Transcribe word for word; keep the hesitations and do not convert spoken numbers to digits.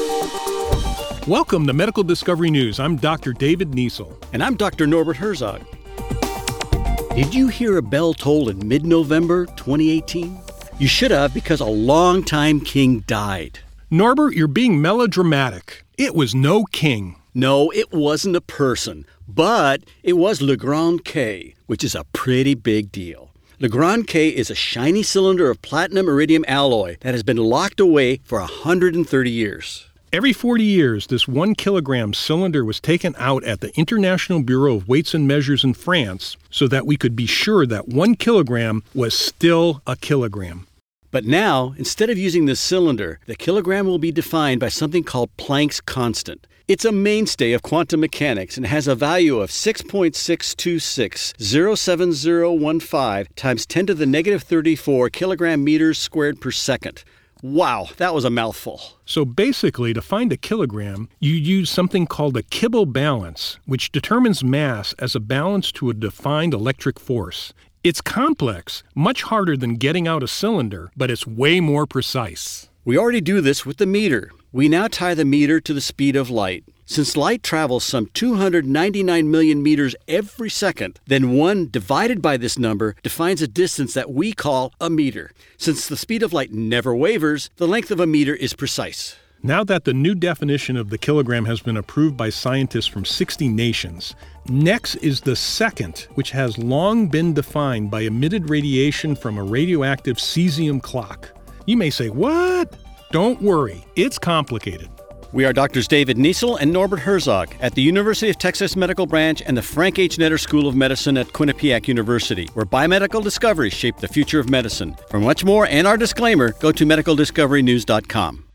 Welcome to Medical Discovery News. I'm Doctor David Niesel. And I'm Doctor Norbert Herzog. Did you hear a bell toll in mid-November twenty eighteen? You should have, because a longtime king died. Norbert, you're being melodramatic. It was no king. No, it wasn't a person, but it was Le Grand K, which is a pretty big deal. Le Grand K is a shiny cylinder of platinum iridium alloy that has been locked away for one hundred thirty years. Every forty years, this one kilogram cylinder was taken out at the International Bureau of Weights and Measures in France so that we could be sure that one kilogram was still a kilogram. But now, instead of using this cylinder, the kilogram will be defined by something called Planck's constant. It's a mainstay of quantum mechanics and has a value of six point six two six zero seven zero one five times ten to the negative thirty-four kilogram meters squared per second. Wow, that was a mouthful. So basically, to find a kilogram, you use something called a Kibble balance, which determines mass as a balance to a defined electric force. It's complex, much harder than getting out a cylinder, but it's way more precise. We already do this with the meter. We now tie the meter to the speed of light. Since light travels some two hundred ninety-nine million meters every second, then one divided by this number defines a distance that we call a meter. Since the speed of light never wavers, the length of a meter is precise. Now that the new definition of the kilogram has been approved by scientists from sixty nations, next is the second, which has long been defined by emitted radiation from a radioactive cesium clock. You may say, what? Don't worry, it's complicated. We are Doctors David Niesel and Norbert Herzog at the University of Texas Medical Branch and the Frank H. Netter School of Medicine at Quinnipiac University, where biomedical discoveries shape the future of medicine. For much more and our disclaimer, go to medical discovery news dot com.